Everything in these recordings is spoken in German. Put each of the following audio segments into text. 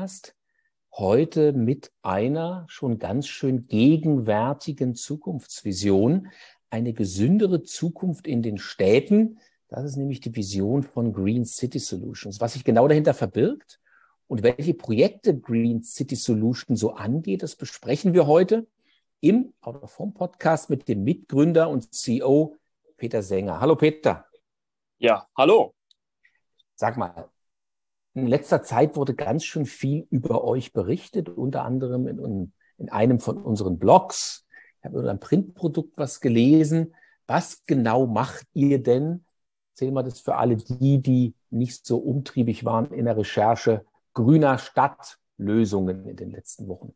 Podcast. Heute mit einer schon ganz schön gegenwärtigen Zukunftsvision. Eine gesündere Zukunft in den Städten. Das ist nämlich die Vision von Green City Solutions. Was sich genau dahinter verbirgt und welche Projekte Green City Solutions so angeht, das besprechen wir heute im Out-of-Home-Podcast mit dem Mitgründer und CEO Peter Sänger. Hallo Peter. Ja, hallo. Sag mal, in letzter Zeit wurde ganz schön viel über euch berichtet, unter anderem in einem von unseren Blogs. Ich habe über ein Printprodukt was gelesen. Was genau macht ihr denn? Erzähl mal das für alle die nicht so umtriebig waren in der Recherche grüner Stadtlösungen in den letzten Wochen.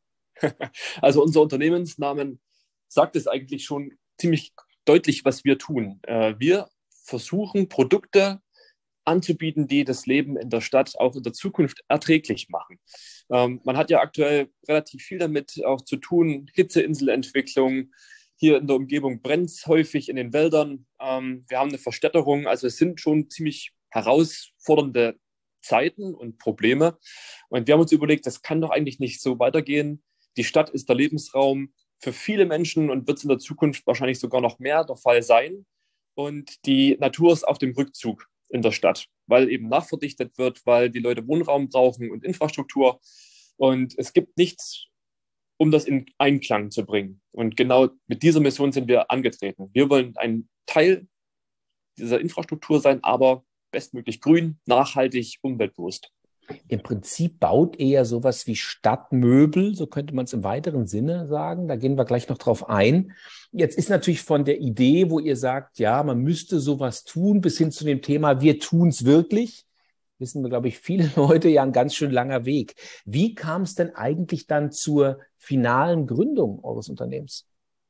Also unser Unternehmensnamen sagt es eigentlich schon ziemlich deutlich, was wir tun. Wir versuchen, Produkte anzubieten, die das Leben in der Stadt auch in der Zukunft erträglich machen. Man hat ja aktuell relativ viel damit auch zu tun, Hitzeinselentwicklung. Hier in der Umgebung brennt es häufig in den Wäldern. Wir haben eine Verstädterung, also es sind schon ziemlich herausfordernde Zeiten und Probleme. Und wir haben uns überlegt, das kann doch eigentlich nicht so weitergehen. Die Stadt ist der Lebensraum für viele Menschen und wird es in der Zukunft wahrscheinlich sogar noch mehr der Fall sein. Und die Natur ist auf dem Rückzug in der Stadt, weil eben nachverdichtet wird, weil die Leute Wohnraum brauchen und Infrastruktur. Und es gibt nichts, um das in Einklang zu bringen. Und genau mit dieser Mission sind wir angetreten. Wir wollen ein Teil dieser Infrastruktur sein, aber bestmöglich grün, nachhaltig, umweltbewusst. Im Prinzip baut ihr ja sowas wie Stadtmöbel, so könnte man es im weiteren Sinne sagen. Da gehen wir gleich noch drauf ein. Jetzt ist natürlich von der Idee, wo ihr sagt, ja, man müsste sowas tun, bis hin zu dem Thema, wir tun es wirklich, wissen wir, glaube ich, viele Leute ja ein ganz schön langer Weg. Wie kam es denn eigentlich dann zur finalen Gründung eures Unternehmens?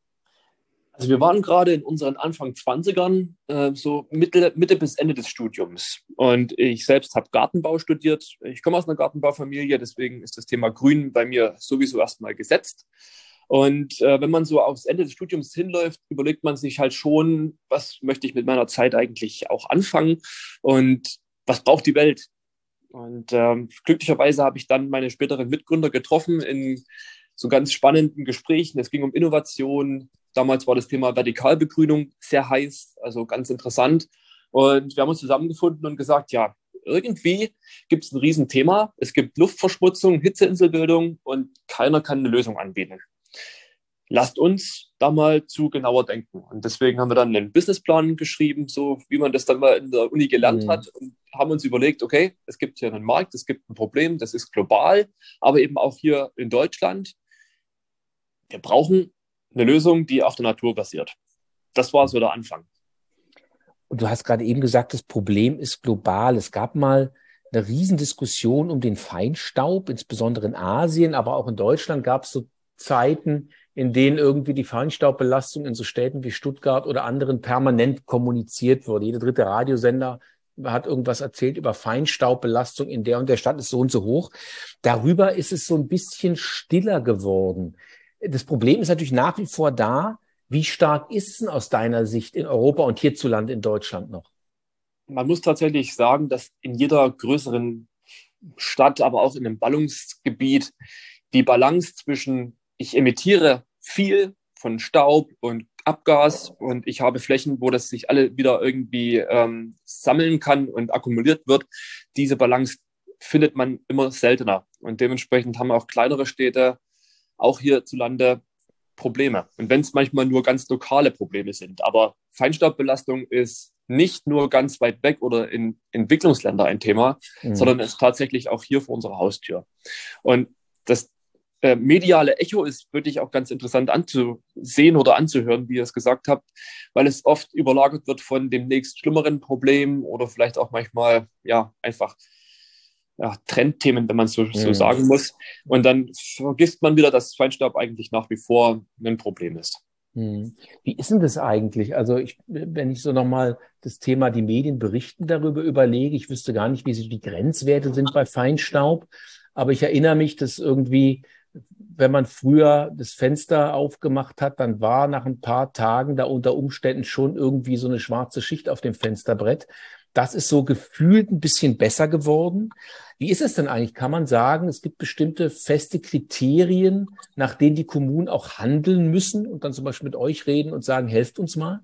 Also wir waren gerade in unseren Anfang 20ern, so Mitte bis Ende des Studiums. Und ich selbst habe Gartenbau studiert. Ich komme aus einer Gartenbaufamilie, deswegen ist das Thema Grün bei mir sowieso erstmal gesetzt. Und wenn man so aufs Ende des Studiums hinläuft, überlegt man sich halt schon, was möchte ich mit meiner Zeit eigentlich auch anfangen und was braucht die Welt? Und glücklicherweise habe ich dann meine späteren Mitgründer getroffen in so ganz spannenden Gesprächen. Es ging um Innovation. Damals war das Thema Vertikalbegrünung sehr heiß, also ganz interessant. Und wir haben uns zusammengefunden und gesagt, ja, irgendwie gibt es ein Riesenthema. Es gibt Luftverschmutzung, Hitzeinselbildung und keiner kann eine Lösung anbieten. Lasst uns da mal zu genauer denken. Und deswegen haben wir dann einen Businessplan geschrieben, so wie man das dann mal in der Uni gelernt hat, und haben uns überlegt, okay, es gibt hier einen Markt, es gibt ein Problem, das ist global, aber eben auch hier in Deutschland. Wir brauchen eine Lösung, die auf der Natur basiert. Das war so der Anfang. Und du hast gerade eben gesagt, das Problem ist global. Es gab mal eine Riesendiskussion um den Feinstaub, insbesondere in Asien, aber auch in Deutschland gab es so Zeiten, in denen irgendwie die Feinstaubbelastung in so Städten wie Stuttgart oder anderen permanent kommuniziert wurde. Jeder dritte Radiosender hat irgendwas erzählt über Feinstaubbelastung in der und der Stadt ist so und so hoch. Darüber ist es so ein bisschen stiller geworden. Das Problem ist natürlich nach wie vor da. Wie stark ist es denn aus deiner Sicht in Europa und hierzulande in Deutschland noch? Man muss tatsächlich sagen, dass in jeder größeren Stadt, aber auch in einem Ballungsgebiet, die Balance zwischen ich emittiere viel von Staub und Abgas und ich habe Flächen, wo das sich alle wieder irgendwie sammeln kann und akkumuliert wird, diese Balance findet man immer seltener. Und dementsprechend haben auch kleinere Städte, auch hierzulande, Probleme. Und wenn es manchmal nur ganz lokale Probleme sind. Aber Feinstaubbelastung ist nicht nur ganz weit weg oder in Entwicklungsländern ein Thema, sondern ist tatsächlich auch hier vor unserer Haustür. Und das mediale Echo ist wirklich auch ganz interessant anzusehen oder anzuhören, wie ihr es gesagt habt, weil es oft überlagert wird von dem nächst schlimmeren Problem oder vielleicht auch manchmal ja einfach Trendthemen, wenn man so sagen muss. Und dann vergisst man wieder, dass Feinstaub eigentlich nach wie vor ein Problem ist. Wie ist denn das eigentlich? Also wenn ich so nochmal das Thema, die Medien berichten darüber überlege, ich wüsste gar nicht, wie so die Grenzwerte sind bei Feinstaub, aber ich erinnere mich, dass irgendwie, wenn man früher das Fenster aufgemacht hat, dann war nach ein paar Tagen da unter Umständen schon irgendwie so eine schwarze Schicht auf dem Fensterbrett. Das ist so gefühlt ein bisschen besser geworden. Wie ist es denn eigentlich? Kann man sagen, es gibt bestimmte feste Kriterien, nach denen die Kommunen auch handeln müssen und dann zum Beispiel mit euch reden und sagen, helft uns mal?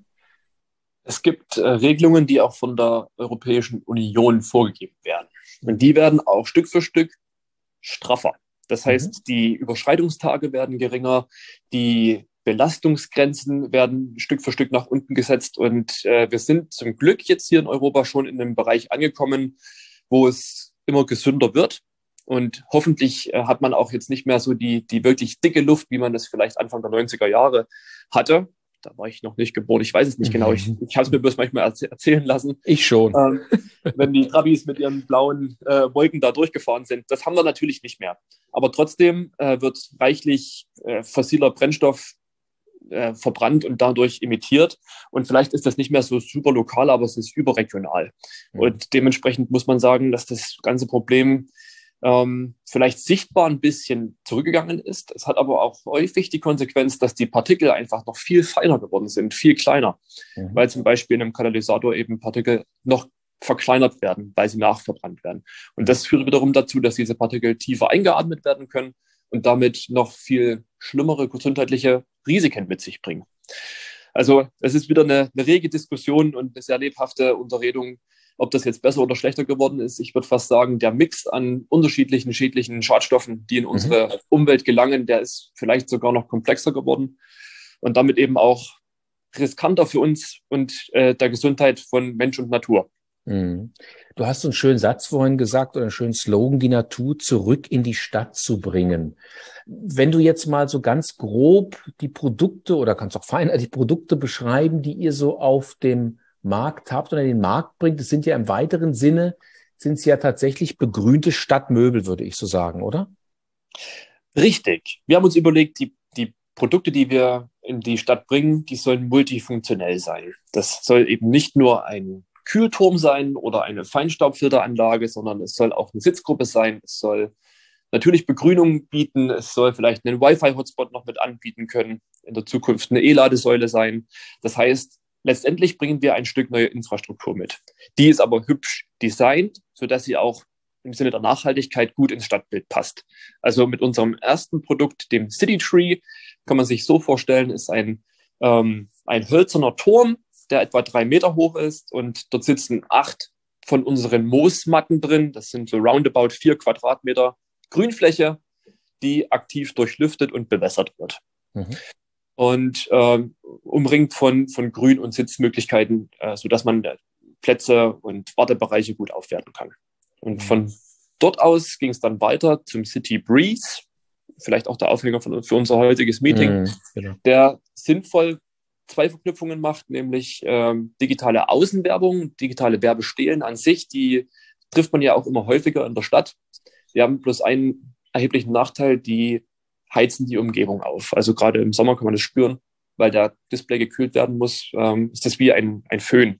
Es gibt Regelungen, die auch von der Europäischen Union vorgegeben werden. Und die werden auch Stück für Stück straffer. Das heißt, die Überschreitungstage werden geringer, die Belastungsgrenzen werden Stück für Stück nach unten gesetzt. Und wir sind zum Glück jetzt hier in Europa schon in einem Bereich angekommen, wo es immer gesünder wird. Und hoffentlich hat man auch jetzt nicht mehr so die wirklich dicke Luft, wie man das vielleicht Anfang der 90er Jahre hatte. Da war ich noch nicht geboren, ich weiß es nicht genau. Ich habe es mir bloß manchmal erzählen lassen. Ich schon. Wenn die Trabis mit ihren blauen Wolken da durchgefahren sind. Das haben wir natürlich nicht mehr. Aber trotzdem wird reichlich fossiler Brennstoff verbrannt und dadurch emittiert. Und vielleicht ist das nicht mehr so super lokal, aber es ist überregional. Und dementsprechend muss man sagen, dass das ganze Problem vielleicht sichtbar ein bisschen zurückgegangen ist. Es hat aber auch häufig die Konsequenz, dass die Partikel einfach noch viel feiner geworden sind, viel kleiner, weil zum Beispiel in einem Katalysator eben Partikel noch verkleinert werden, weil sie nachverbrannt werden. Und das führt wiederum dazu, dass diese Partikel tiefer eingeatmet werden können und damit noch viel schlimmere gesundheitliche Risiken mit sich bringen. Also es ist wieder eine rege Diskussion und eine sehr lebhafte Unterredung, ob das jetzt besser oder schlechter geworden ist. Ich würde fast sagen, der Mix an unterschiedlichen schädlichen Schadstoffen, die in unsere Umwelt gelangen, der ist vielleicht sogar noch komplexer geworden und damit eben auch riskanter für uns und der Gesundheit von Mensch und Natur. Du hast so einen schönen Satz vorhin gesagt oder einen schönen Slogan, die Natur zurück in die Stadt zu bringen. Wenn du jetzt mal so ganz grob die Produkte oder kannst auch feiner die Produkte beschreiben, die ihr so auf dem Markt habt oder den Markt bringt, das sind ja im weiteren Sinne, sind es ja tatsächlich begrünte Stadtmöbel, würde ich so sagen, oder? Richtig. Wir haben uns überlegt, die Produkte, die wir in die Stadt bringen, die sollen multifunktionell sein. Das soll eben nicht nur ein Kühlturm sein oder eine Feinstaubfilteranlage, sondern es soll auch eine Sitzgruppe sein. Es soll natürlich Begrünung bieten. Es soll vielleicht einen Wi-Fi-Hotspot noch mit anbieten können. In der Zukunft eine E-Ladesäule sein. Das heißt, letztendlich bringen wir ein Stück neue Infrastruktur mit. Die ist aber hübsch designt, sodass sie auch im Sinne der Nachhaltigkeit gut ins Stadtbild passt. Also mit unserem ersten Produkt, dem City Tree, kann man sich so vorstellen, ist ein hölzerner Turm, der etwa 3 Meter hoch ist und dort sitzen 8 von unseren Moosmatten drin. Das sind so roundabout 4 Quadratmeter Grünfläche, die aktiv durchlüftet und bewässert wird. Und umringt von Grün- und Sitzmöglichkeiten, sodass man Plätze und Wartebereiche gut aufwerten kann. Und von dort aus ging es dann weiter zum City Breeze, vielleicht auch der Aufhänger für unser heutiges Meeting, der sinnvoll 2 Verknüpfungen macht, nämlich digitale Außenwerbung, digitale Werbestelen an sich, die trifft man ja auch immer häufiger in der Stadt. Die haben bloß einen erheblichen Nachteil, die heizen die Umgebung auf. Also gerade im Sommer kann man das spüren, weil der Display gekühlt werden muss, ist das wie ein Föhn.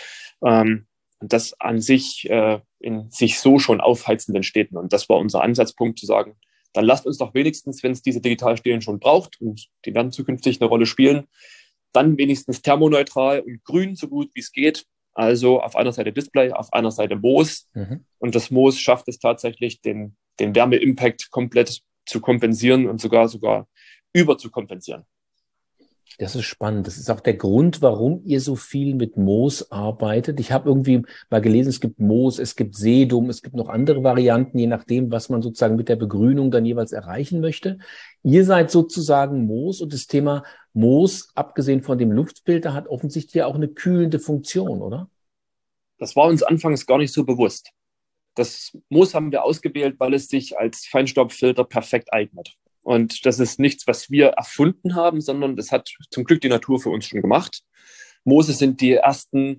Und das an sich in sich so schon aufheizenden Städten. Und das war unser Ansatzpunkt, zu sagen, dann lasst uns doch wenigstens, wenn es diese Digitalstelen schon braucht, und die werden zukünftig eine Rolle spielen, dann wenigstens thermoneutral und grün, so gut wie es geht. Also auf einer Seite Display, auf einer Seite Moos. Und das Moos schafft es tatsächlich, den Wärmeimpact komplett zu kompensieren und sogar überzukompensieren. Das ist spannend. Das ist auch der Grund, warum ihr so viel mit Moos arbeitet. Ich habe irgendwie mal gelesen, es gibt Moos, es gibt Sedum, es gibt noch andere Varianten, je nachdem, was man sozusagen mit der Begrünung dann jeweils erreichen möchte. Ihr seid sozusagen Moos und das Thema Moos, abgesehen von dem Luftfilter, hat offensichtlich auch eine kühlende Funktion, oder? Das war uns anfangs gar nicht so bewusst. Das Moos haben wir ausgewählt, weil es sich als Feinstaubfilter perfekt eignet. Und das ist nichts, was wir erfunden haben, sondern das hat zum Glück die Natur für uns schon gemacht. Moose sind die ersten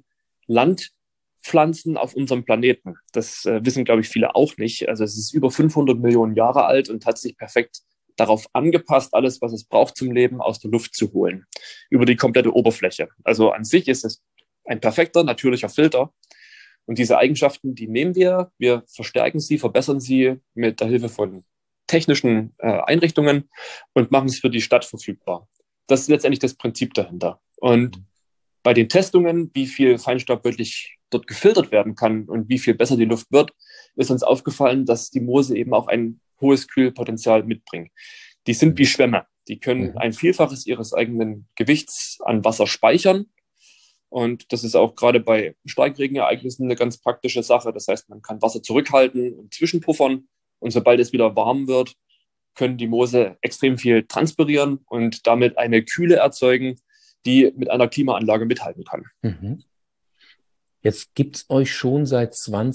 Landpflanzen auf unserem Planeten. Das wissen, glaube ich, viele auch nicht. Also es ist über 500 Millionen Jahre alt und hat sich perfekt darauf angepasst, alles, was es braucht zum Leben, aus der Luft zu holen, über die komplette Oberfläche. Also an sich ist es ein perfekter, natürlicher Filter. Und diese Eigenschaften, die nehmen wir verstärken sie, verbessern sie mit der Hilfe von technischen Einrichtungen und machen es für die Stadt verfügbar. Das ist letztendlich das Prinzip dahinter. Und bei den Testungen, wie viel Feinstaub wirklich dort gefiltert werden kann und wie viel besser die Luft wird, ist uns aufgefallen, dass die Moose eben auch ein hohes Kühlpotenzial mitbringen. Die sind wie Schwämme. Die können ein Vielfaches ihres eigenen Gewichts an Wasser speichern. Und das ist auch gerade bei Starkregenereignissen eine ganz praktische Sache. Das heißt, man kann Wasser zurückhalten und zwischenpuffern. Und sobald es wieder warm wird, können die Moose extrem viel transpirieren und damit eine Kühle erzeugen, die mit einer Klimaanlage mithalten kann. Mhm. Jetzt gibt's euch schon seit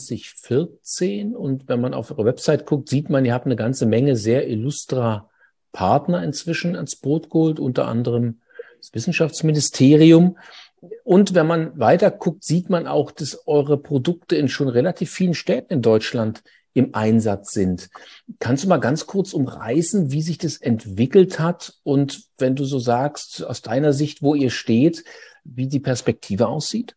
2014 und wenn man auf eure Website guckt, sieht man, ihr habt eine ganze Menge sehr illustrer Partner inzwischen ans Boot geholt, unter anderem das Wissenschaftsministerium. Und wenn man weiter guckt, sieht man auch, dass eure Produkte in schon relativ vielen Städten in Deutschland im Einsatz sind. Kannst du mal ganz kurz umreißen, wie sich das entwickelt hat und wenn du so sagst, aus deiner Sicht, wo ihr steht, wie die Perspektive aussieht?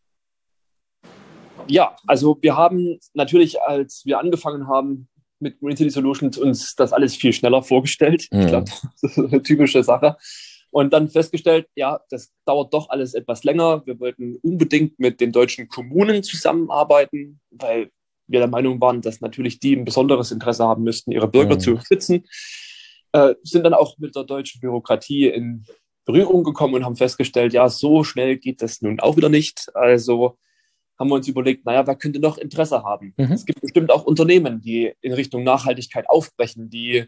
Ja, also wir haben natürlich, als wir angefangen haben mit Green City Solutions, uns das alles viel schneller vorgestellt. Ich glaube, das ist eine typische Sache. Und dann festgestellt, ja, das dauert doch alles etwas länger. Wir wollten unbedingt mit den deutschen Kommunen zusammenarbeiten, weil wir der Meinung waren, dass natürlich die ein besonderes Interesse haben müssten, ihre Bürger zu schützen. Sind dann auch mit der deutschen Bürokratie in Berührung gekommen und haben festgestellt, ja, so schnell geht das nun auch wieder nicht. Also haben wir uns überlegt, naja, wer könnte noch Interesse haben? Es gibt bestimmt auch Unternehmen, die in Richtung Nachhaltigkeit aufbrechen, die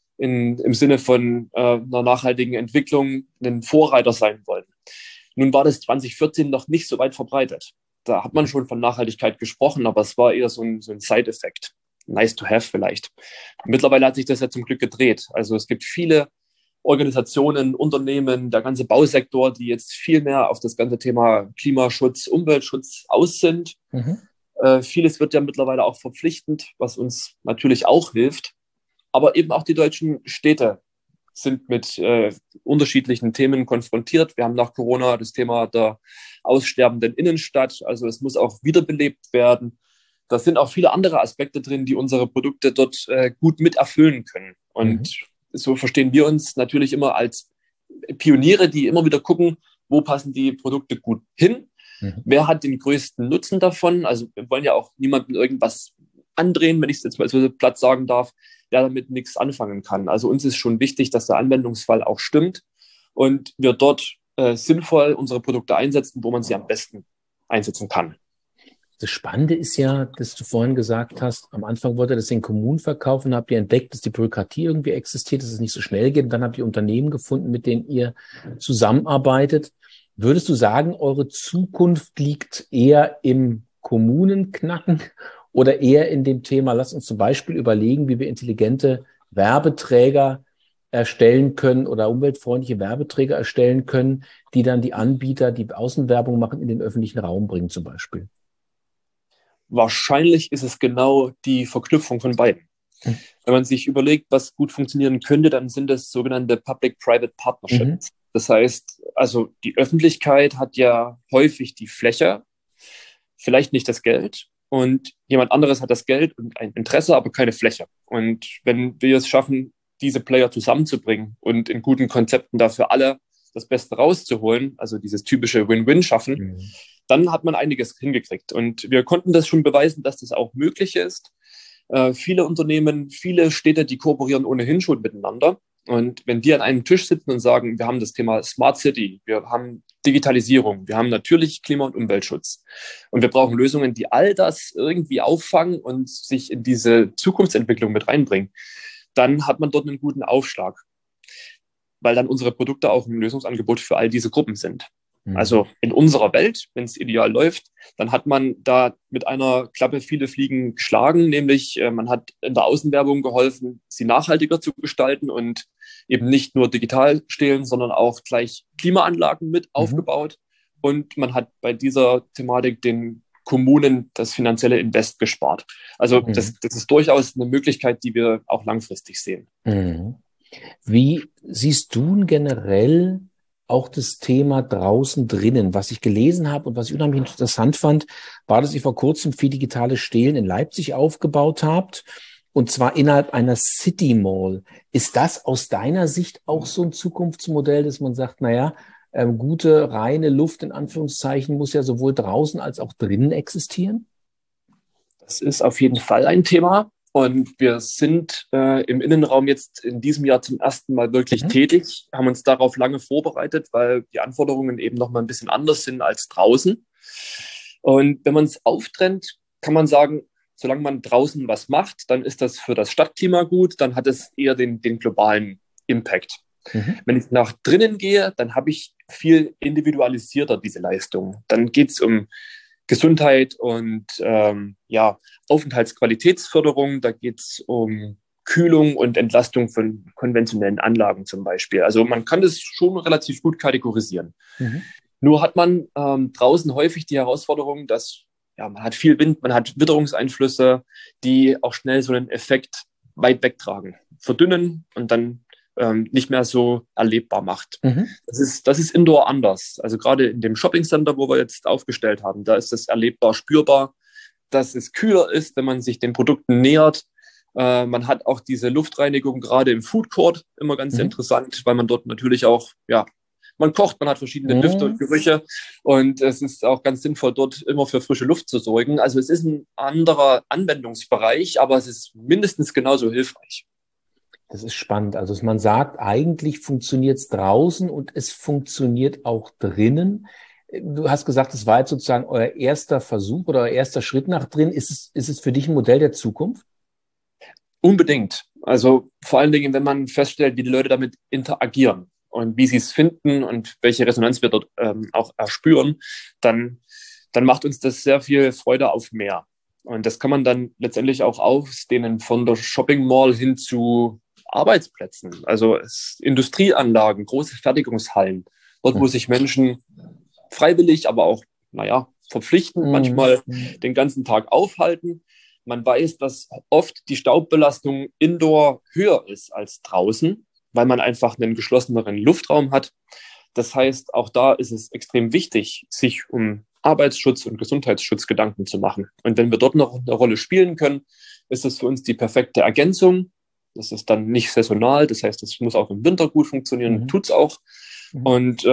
im Sinne von einer nachhaltigen Entwicklung ein Vorreiter sein wollen. Nun war das 2014 noch nicht so weit verbreitet. Da hat man schon von Nachhaltigkeit gesprochen, aber es war eher so ein Side-Effekt. Nice to have vielleicht. Mittlerweile hat sich das ja zum Glück gedreht. Also es gibt viele Organisationen, Unternehmen, der ganze Bausektor, die jetzt viel mehr auf das ganze Thema Klimaschutz, Umweltschutz aus sind. Vieles wird ja mittlerweile auch verpflichtend, was uns natürlich auch hilft. Aber eben auch die deutschen Städte sind mit unterschiedlichen Themen konfrontiert. Wir haben nach Corona das Thema der aussterbenden Innenstadt. Also es muss auch wiederbelebt werden. Da sind auch viele andere Aspekte drin, die unsere Produkte dort gut mit erfüllen können. Und so verstehen wir uns natürlich immer als Pioniere, die immer wieder gucken, wo passen die Produkte gut hin. Wer hat den größten Nutzen davon? Also wir wollen ja auch niemandem irgendwas andrehen, wenn ich es jetzt mal so platt sagen darf, der damit nichts anfangen kann. Also uns ist schon wichtig, dass der Anwendungsfall auch stimmt und wir dort sinnvoll unsere Produkte einsetzen, wo man sie am besten einsetzen kann. Das Spannende ist ja, dass du vorhin gesagt hast, am Anfang wollt ihr das den Kommunen verkaufen, habt ihr entdeckt, dass die Bürokratie irgendwie existiert, dass es nicht so schnell geht. Und dann habt ihr Unternehmen gefunden, mit denen ihr zusammenarbeitet. Würdest du sagen, eure Zukunft liegt eher im Kommunenknacken oder eher in dem Thema, lass uns zum Beispiel überlegen, wie wir intelligente Werbeträger erstellen können oder umweltfreundliche Werbeträger erstellen können, die dann die Anbieter, die Außenwerbung machen, in den öffentlichen Raum bringen zum Beispiel? Wahrscheinlich ist es genau die Verknüpfung von beiden. Wenn man sich überlegt, was gut funktionieren könnte, dann sind das sogenannte Public-Private Partnerships. Das heißt, also die Öffentlichkeit hat ja häufig die Fläche, vielleicht nicht das Geld. Und jemand anderes hat das Geld und ein Interesse, aber keine Fläche. Und wenn wir es schaffen, diese Player zusammenzubringen und in guten Konzepten dafür alle das Beste rauszuholen, also dieses typische Win-Win schaffen, dann hat man einiges hingekriegt. Und wir konnten das schon beweisen, dass das auch möglich ist. Viele Unternehmen, viele Städte, die kooperieren ohnehin schon miteinander. Und wenn die an einem Tisch sitzen und sagen, wir haben das Thema Smart City, wir haben Digitalisierung, wir haben natürlich Klima- und Umweltschutz und wir brauchen Lösungen, die all das irgendwie auffangen und sich in diese Zukunftsentwicklung mit reinbringen, dann hat man dort einen guten Aufschlag, weil dann unsere Produkte auch ein Lösungsangebot für all diese Gruppen sind. Also in unserer Welt, wenn es ideal läuft, dann hat man da mit einer Klappe viele Fliegen geschlagen, nämlich man hat in der Außenwerbung geholfen, sie nachhaltiger zu gestalten und eben nicht nur digital stehlen, sondern auch gleich Klimaanlagen mit aufgebaut. Und man hat bei dieser Thematik den Kommunen das finanzielle Invest gespart. Also das ist durchaus eine Möglichkeit, die wir auch langfristig sehen. Wie siehst du generell auch das Thema draußen drinnen? Was ich gelesen habe und was ich unheimlich interessant fand, war, dass ihr vor kurzem viel digitales Stehlen in Leipzig aufgebaut habt, und zwar innerhalb einer City Mall. Ist das aus deiner Sicht auch so ein Zukunftsmodell, dass man sagt, naja, gute, reine Luft in Anführungszeichen muss ja sowohl draußen als auch drinnen existieren? Das ist auf jeden Fall ein Thema. Und wir sind im Innenraum jetzt in diesem Jahr zum ersten Mal wirklich tätig, haben uns darauf lange vorbereitet, weil die Anforderungen eben noch mal ein bisschen anders sind als draußen. Und wenn man es auftrennt, kann man sagen, solange man draußen was macht, dann ist das für das Stadtklima gut, dann hat es eher den globalen Impact. Wenn ich nach drinnen gehe, dann habe ich viel individualisierter diese Leistung. Dann geht es um Gesundheit und Aufenthaltsqualitätsförderung. Da geht es um Kühlung und Entlastung von konventionellen Anlagen zum Beispiel. Also man kann das schon relativ gut kategorisieren. Nur hat man draußen häufig die Herausforderung, dass man hat viel Wind, man hat Witterungseinflüsse, die auch schnell so einen Effekt weit wegtragen, verdünnen und dann nicht mehr so erlebbar macht. Das ist Indoor anders. Also gerade in dem Shoppingcenter, wo wir jetzt aufgestellt haben, da ist es erlebbar, spürbar, dass es kühler ist, wenn man sich den Produkten nähert. Man hat auch diese Luftreinigung gerade im Food Court immer ganz interessant, weil man dort natürlich auch, man kocht, man hat verschiedene Düfte und Gerüche und es ist auch ganz sinnvoll, dort immer für frische Luft zu sorgen. Also es ist ein anderer Anwendungsbereich, aber es ist mindestens genauso hilfreich. Das ist spannend. Also man sagt, eigentlich funktioniert es draußen und es funktioniert auch drinnen. Du hast gesagt, es war jetzt sozusagen euer erster Versuch oder euer erster Schritt nach drin. Ist es für dich ein Modell der Zukunft? Unbedingt. Also vor allen Dingen, wenn man feststellt, wie die Leute damit interagieren und wie sie es finden und welche Resonanz wir dort auch erspüren, dann macht uns das sehr viel Freude auf mehr. Und das kann man dann letztendlich auch ausdehnen von der Shopping Mall hin zu Arbeitsplätzen, also Industrieanlagen, große Fertigungshallen, dort, wo sich Menschen freiwillig, aber auch, verpflichtend manchmal den ganzen Tag aufhalten. Man weiß, dass oft die Staubbelastung indoor höher ist als draußen, weil man einfach einen geschlosseneren Luftraum hat. Das heißt, auch da ist es extrem wichtig, sich um Arbeitsschutz und Gesundheitsschutz Gedanken zu machen. Und wenn wir dort noch eine Rolle spielen können, ist es für uns die perfekte Ergänzung. Das ist dann nicht saisonal, das heißt, es muss auch im Winter gut funktionieren, tut's auch. Und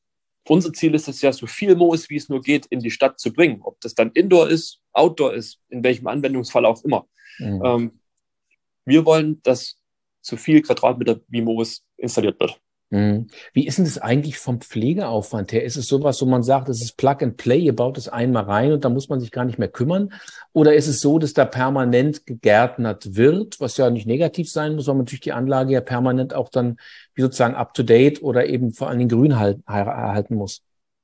unser Ziel ist es ja, so viel Moos, wie es nur geht, in die Stadt zu bringen. Ob das dann Indoor ist, Outdoor ist, in welchem Anwendungsfall auch immer. Wir wollen, dass so viel Quadratmeter wie Moos installiert wird. Wie ist denn das eigentlich vom Pflegeaufwand her? Ist es sowas, wo man sagt, es ist Plug and Play, ihr baut es einmal rein und da muss man sich gar nicht mehr kümmern? Oder ist es so, dass da permanent gegärtnert wird, was ja nicht negativ sein muss, weil man natürlich die Anlage ja permanent auch dann wie sozusagen up-to-date oder eben vor allen Dingen grün erhalten muss?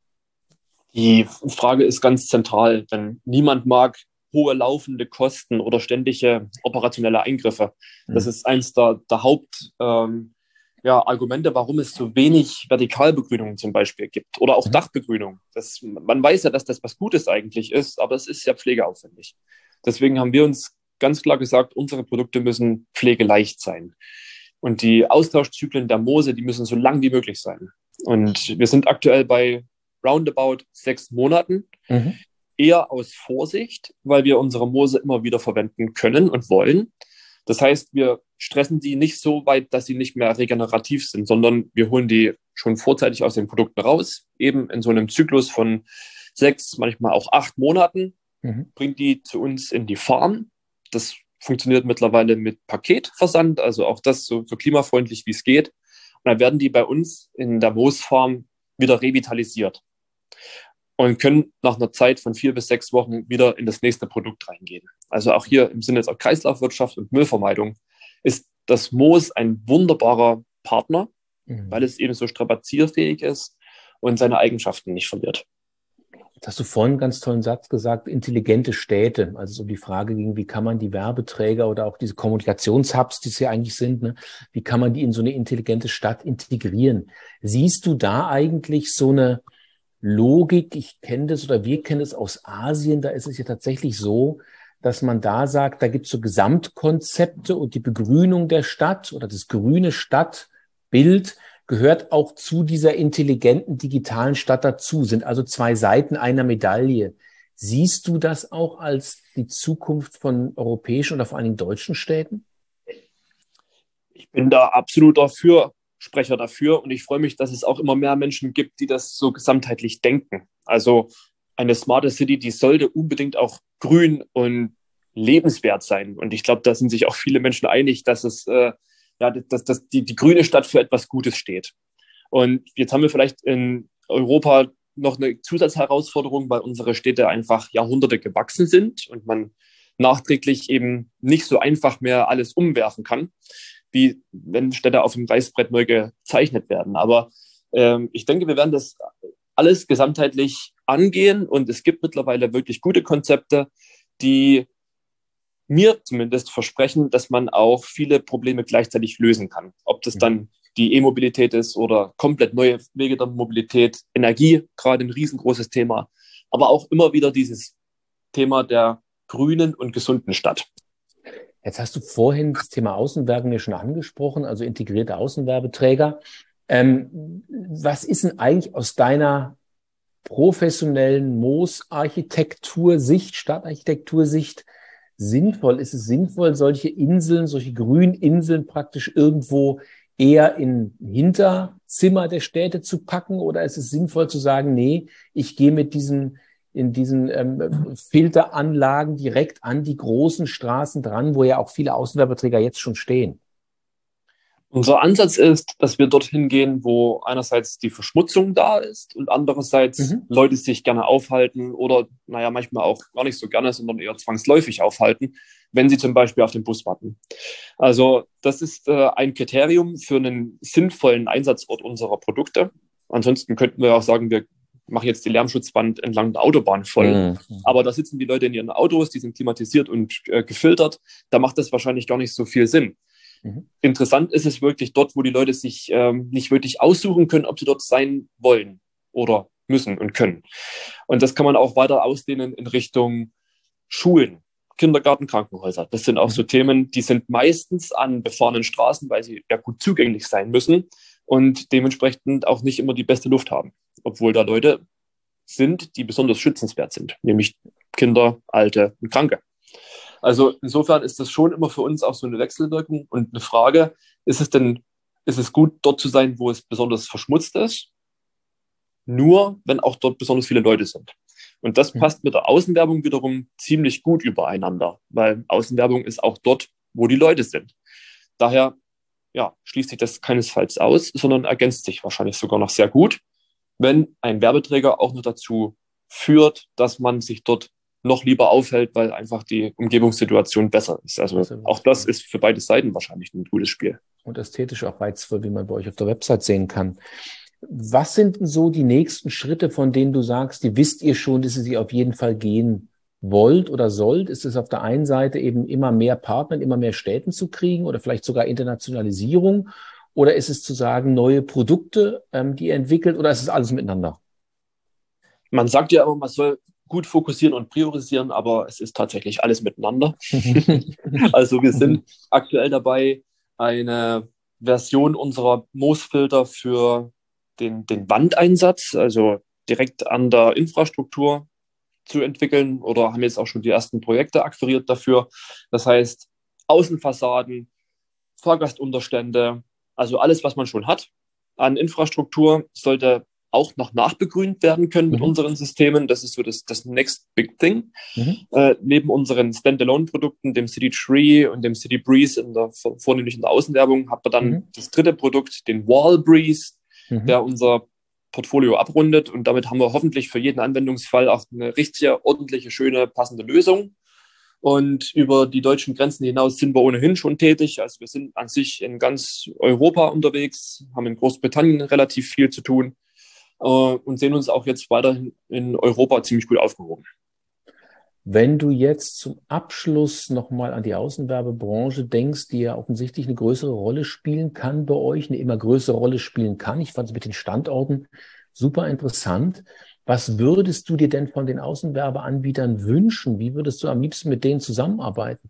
Die Frage ist ganz zentral, denn niemand mag hohe laufende Kosten oder ständige operationelle Eingriffe. Das ist eins der Haupt Argumente, warum es so wenig Vertikalbegrünung zum Beispiel gibt oder auch Dachbegrünung. Man weiß ja, dass das was Gutes eigentlich ist, aber es ist ja pflegeaufwendig. Deswegen haben wir uns ganz klar gesagt, unsere Produkte müssen pflegeleicht sein. Und die Austauschzyklen der Moose, die müssen so lang wie möglich sein. Und wir sind aktuell bei roundabout 6 Monaten. Eher aus Vorsicht, weil wir unsere Moose immer wieder verwenden können und wollen. Das heißt, wir stressen die nicht so weit, dass sie nicht mehr regenerativ sind, sondern wir holen die schon vorzeitig aus den Produkten raus, eben in so einem Zyklus von 6, manchmal auch 8 Monaten, bringt die zu uns in die Farm. Das funktioniert mittlerweile mit Paketversand, also auch das so klimafreundlich, wie es geht. Und dann werden die bei uns in der Moosfarm wieder revitalisiert und können nach einer Zeit von 4 bis 6 Wochen wieder in das nächste Produkt reingehen. Also auch hier im Sinne der Kreislaufwirtschaft und Müllvermeidung ist das Moos ein wunderbarer Partner, weil es eben so strapazierfähig ist und seine Eigenschaften nicht verliert. Jetzt hast du vorhin einen ganz tollen Satz gesagt, intelligente Städte. Also es um die Frage ging, wie kann man die Werbeträger oder auch diese Kommunikationshubs, die es ja eigentlich sind, wie kann man die in so eine intelligente Stadt integrieren? Siehst du da eigentlich so eine Logik? Ich kenne das oder wir kennen es aus Asien. Da ist es ja tatsächlich so, dass man da sagt, da gibt es so Gesamtkonzepte und die Begrünung der Stadt oder das grüne Stadtbild gehört auch zu dieser intelligenten digitalen Stadt dazu, sind also 2 Seiten einer Medaille. Siehst du das auch als die Zukunft von europäischen oder vor allen Dingen deutschen Städten? Ich bin da absoluter Sprecher dafür und ich freue mich, dass es auch immer mehr Menschen gibt, die das so gesamtheitlich denken. Also eine smarte City, die sollte unbedingt auch grün und lebenswert sein. Und ich glaube, da sind sich auch viele Menschen einig, dass dass die grüne Stadt für etwas Gutes steht. Und jetzt haben wir vielleicht in Europa noch eine Zusatzherausforderung, weil unsere Städte einfach Jahrhunderte gewachsen sind und man nachträglich eben nicht so einfach mehr alles umwerfen kann, wie wenn Städte auf dem Reißbrett neu gezeichnet werden. Aber ich denke, wir werden das alles gesamtheitlich angehen und es gibt mittlerweile wirklich gute Konzepte, die mir zumindest versprechen, dass man auch viele Probleme gleichzeitig lösen kann. Ob das dann die E-Mobilität ist oder komplett neue Wege der Mobilität, Energie, gerade ein riesengroßes Thema, aber auch immer wieder dieses Thema der grünen und gesunden Stadt. Jetzt hast du vorhin das Thema Außenwerbung ja schon angesprochen, also integrierte Außenwerbeträger. Was ist denn eigentlich aus deiner professionellen Moos-Architektursicht, Stadtarchitektursicht sinnvoll? Ist es sinnvoll, solche Inseln, solche Grüninseln praktisch irgendwo eher in Hinterzimmer der Städte zu packen? Oder ist es sinnvoll zu sagen, nee, ich gehe mit in diesen Filteranlagen direkt an die großen Straßen dran, wo ja auch viele Außenwerbeträger jetzt schon stehen? Unser Ansatz ist, dass wir dorthin gehen, wo einerseits die Verschmutzung da ist und andererseits Leute sich gerne aufhalten oder, manchmal auch gar nicht so gerne, sondern eher zwangsläufig aufhalten, wenn sie zum Beispiel auf den Bus warten. Also das ist ein Kriterium für einen sinnvollen Einsatzort unserer Produkte. Ansonsten könnten wir auch sagen, wir machen jetzt die Lärmschutzwand entlang der Autobahn voll. Aber da sitzen die Leute in ihren Autos, die sind klimatisiert und gefiltert. Da macht das wahrscheinlich gar nicht so viel Sinn. Interessant ist es wirklich dort, wo die Leute sich nicht wirklich aussuchen können, ob sie dort sein wollen oder müssen und können. Und das kann man auch weiter ausdehnen in Richtung Schulen, Kindergarten, Krankenhäuser. Das sind auch so Themen, die sind meistens an befahrenen Straßen, weil sie ja gut zugänglich sein müssen und dementsprechend auch nicht immer die beste Luft haben, obwohl da Leute sind, die besonders schützenswert sind, nämlich Kinder, Alte und Kranke. Also insofern ist das schon immer für uns auch so eine Wechselwirkung und eine Frage, ist es gut, dort zu sein, wo es besonders verschmutzt ist? Nur, wenn auch dort besonders viele Leute sind. Und das passt mit der Außenwerbung wiederum ziemlich gut übereinander, weil Außenwerbung ist auch dort, wo die Leute sind. Daher, schließt sich das keinesfalls aus, sondern ergänzt sich wahrscheinlich sogar noch sehr gut, wenn ein Werbeträger auch noch dazu führt, dass man sich dort noch lieber aufhält, weil einfach die Umgebungssituation besser ist. Also auch das ist für beide Seiten wahrscheinlich ein gutes Spiel. Und ästhetisch auch reizvoll, wie man bei euch auf der Website sehen kann. Was sind denn so die nächsten Schritte, von denen du sagst, die wisst ihr schon, dass ihr sie auf jeden Fall gehen wollt oder sollt? Ist es auf der einen Seite eben immer mehr Partner in immer mehr Städten zu kriegen oder vielleicht sogar Internationalisierung? Oder ist es zu sagen, neue Produkte, die ihr entwickelt, oder ist es alles miteinander? Man sagt ja immer, man soll gut fokussieren und priorisieren, aber es ist tatsächlich alles miteinander. Also wir sind aktuell dabei, eine Version unserer Moosfilter für den Wandeinsatz, also direkt an der Infrastruktur zu entwickeln oder haben jetzt auch schon die ersten Projekte akquiriert dafür. Das heißt, Außenfassaden, Fahrgastunterstände, also alles, was man schon hat an Infrastruktur, sollte auch noch nachbegrünt werden können mit unseren Systemen. Das ist so das Next Big Thing. Neben unseren Standalone-Produkten, dem City Tree und dem City Breeze vornehmlich in der Außenwerbung, hat man dann das dritte Produkt, den Wall Breeze, der unser Portfolio abrundet. Und damit haben wir hoffentlich für jeden Anwendungsfall auch eine richtige, ordentliche, schöne, passende Lösung. Und über die deutschen Grenzen hinaus sind wir ohnehin schon tätig. Also wir sind an sich in ganz Europa unterwegs, haben in Großbritannien relativ viel zu tun. Und sehen uns auch jetzt weiterhin in Europa ziemlich gut aufgehoben. Wenn du jetzt zum Abschluss nochmal an die Außenwerbebranche denkst, die ja offensichtlich eine größere Rolle spielen kann bei euch, eine immer größere Rolle spielen kann. Ich fand es mit den Standorten super interessant. Was würdest du dir denn von den Außenwerbeanbietern wünschen? Wie würdest du am liebsten mit denen zusammenarbeiten?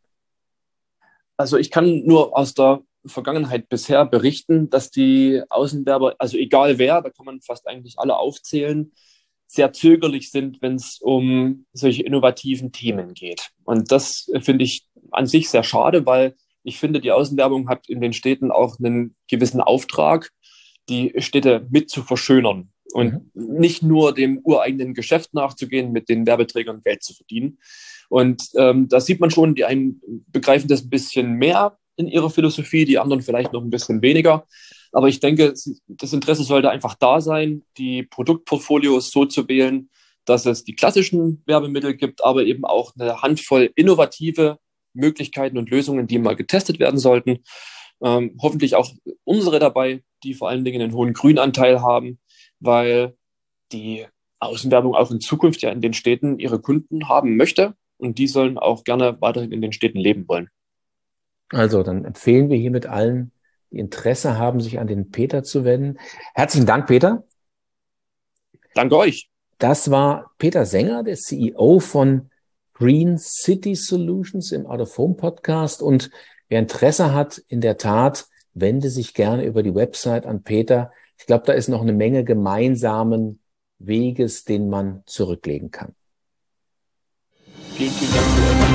Also ich kann nur aus der Vergangenheit bisher berichten, dass die Außenwerber, also egal wer, da kann man fast eigentlich alle aufzählen, sehr zögerlich sind, wenn es um solche innovativen Themen geht. Und das finde ich an sich sehr schade, weil ich finde, die Außenwerbung hat in den Städten auch einen gewissen Auftrag, die Städte mit zu verschönern und nicht nur dem ureigenen Geschäft nachzugehen, mit den Werbeträgern Geld zu verdienen. Und da sieht man schon, die einen begreifen das ein bisschen mehr in ihrer Philosophie, die anderen vielleicht noch ein bisschen weniger. Aber ich denke, das Interesse sollte einfach da sein, die Produktportfolios so zu wählen, dass es die klassischen Werbemittel gibt, aber eben auch eine Handvoll innovative Möglichkeiten und Lösungen, die mal getestet werden sollten. Hoffentlich auch unsere dabei, die vor allen Dingen einen hohen Grünanteil haben, weil die Außenwerbung auch in Zukunft ja in den Städten ihre Kunden haben möchte und die sollen auch gerne weiterhin in den Städten leben wollen. Also, dann empfehlen wir hiermit allen, die Interesse haben, sich an den Peter zu wenden. Herzlichen Dank, Peter. Danke euch. Das war Peter Sänger, der CEO von Green City Solutions im Out of Home Podcast. Und wer Interesse hat, in der Tat, wende sich gerne über die Website an Peter. Ich glaube, da ist noch eine Menge gemeinsamen Weges, den man zurücklegen kann. Vielen Dank für eure